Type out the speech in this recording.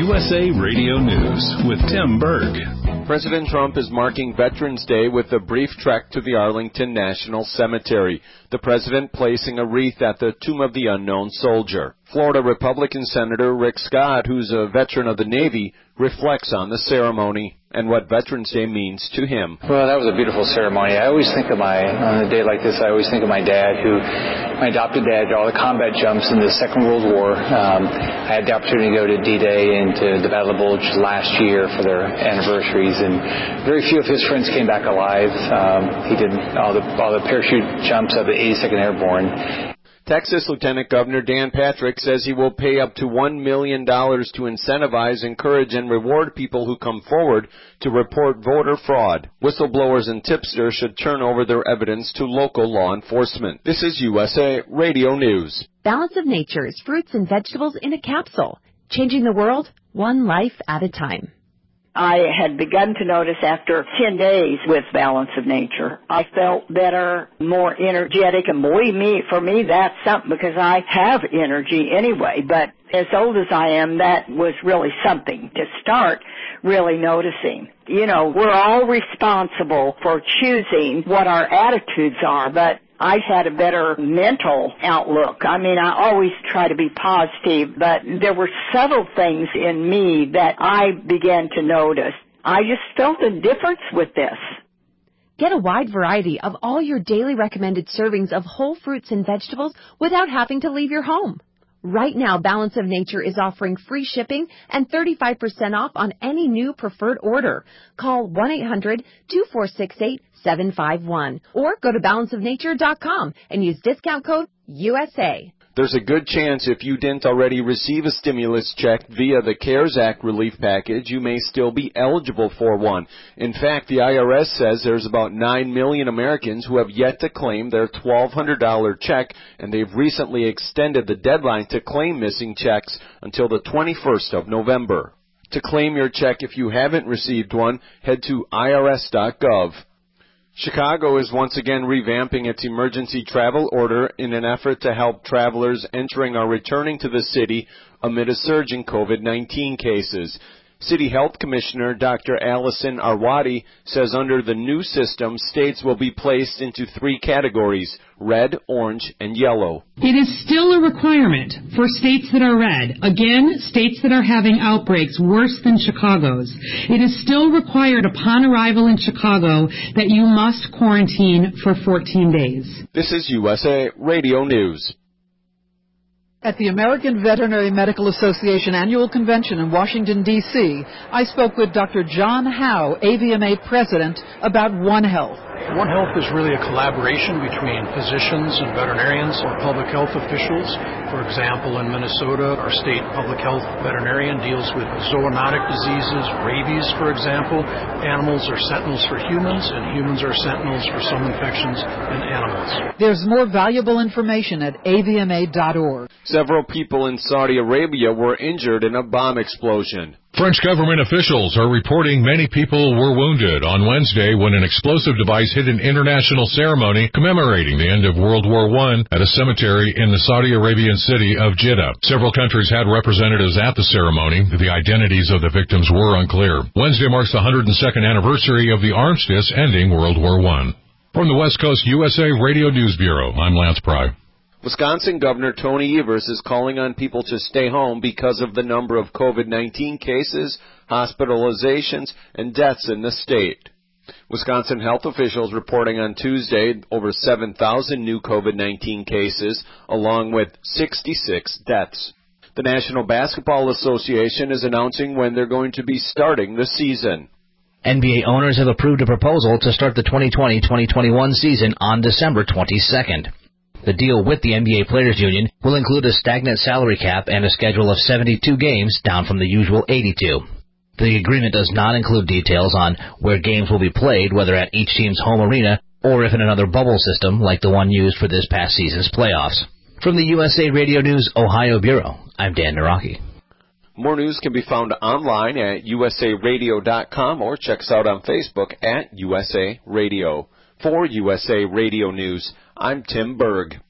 USA Radio News with Tim Berg. President Trump is marking Veterans Day with a brief trek to the Arlington National Cemetery, the president placing a wreath at the Tomb of the Unknown Soldier. Florida Republican Senator Rick Scott, who's a veteran of the Navy, reflects on the ceremony and what Veterans Day means to him. Well, that was a beautiful ceremony. I always think of on a day like this, I always think of my dad, my adopted dad, did all the combat jumps in the Second World War. I had the opportunity to go to D-Day and to the Battle of Bulge last year for their anniversaries, and very few of his friends came back alive. He did all the parachute jumps of the 82nd Airborne. Texas Lieutenant Governor Dan Patrick says he will pay up to $1 million to incentivize, encourage, and reward people who come forward to report voter fraud. Whistleblowers and tipsters should turn over their evidence to local law enforcement. This is USA Radio News. Balance of Nature's fruits and vegetables in a capsule, changing the world one life at a time. I had begun to notice after 10 days with Balance of Nature, I felt better, more energetic, and believe me, for me, that's something because I have energy anyway. But as old as I am, that was really something to start really noticing. You know, we're all responsible for choosing what our attitudes are, but I had a better mental outlook. I mean, I always try to be positive, but there were several things in me that I began to notice. I just felt a difference with this. Get a wide variety of all your daily recommended servings of whole fruits and vegetables without having to leave your home. Right now, Balance of Nature is offering free shipping and 35% off on any new preferred order. Call 1-800-246-8751 or go to balanceofnature.com and use discount code USA. There's a good chance if you didn't already receive a stimulus check via the CARES Act relief package, you may still be eligible for one. In fact, the IRS says there's about 9 million Americans who have yet to claim their $1,200 check, and they've recently extended the deadline to claim missing checks until the 21st of November. To claim your check if you haven't received one, head to irs.gov. Chicago is once again revamping its emergency travel order in an effort to help travelers entering or returning to the city amid a surge in COVID-19 cases. City Health Commissioner Dr. Allison Arwady says under the new system, states will be placed into 3 categories: red, orange, and yellow. It is still a requirement for states that are red. Again, states that are having outbreaks worse than Chicago's. It is still required upon arrival in Chicago that you must quarantine for 14 days. This is USA Radio News. At the American Veterinary Medical Association Annual Convention in Washington, D.C., I spoke with Dr. John Howe, AVMA President, about One Health. One Health is really a collaboration between physicians and veterinarians or public health officials. For example, in Minnesota, our state public health veterinarian deals with zoonotic diseases, rabies, for example. Animals are sentinels for humans, and humans are sentinels for some infections in animals. There's more valuable information at avma.org. Several people in Saudi Arabia were injured in a bomb explosion. French government officials are reporting many people were wounded on Wednesday when an explosive device hit an international ceremony commemorating the end of World War I at a cemetery in the Saudi Arabian city of Jeddah. Several countries had representatives at the ceremony. The identities of the victims were unclear. Wednesday marks the 102nd anniversary of the armistice ending World War I. From the West Coast USA Radio News Bureau, I'm Lance Pry. Wisconsin Governor Tony Evers is calling on people to stay home because of the number of COVID-19 cases, hospitalizations, and deaths in the state. Wisconsin health officials reporting on Tuesday over 7,000 new COVID-19 cases, along with 66 deaths. The National Basketball Association is announcing when they're going to be starting the season. NBA owners have approved a proposal to start the 2020-2021 season on December 22nd. The deal with the NBA Players Union will include a stagnant salary cap and a schedule of 72 games, down from the usual 82. The agreement does not include details on where games will be played, whether at each team's home arena or if in another bubble system like the one used for this past season's playoffs. From the USA Radio News Ohio Bureau, I'm Dan Naraki. More news can be found online at usaradio.com or check us out on Facebook at USA Radio. For USA Radio News, I'm Tim Berg.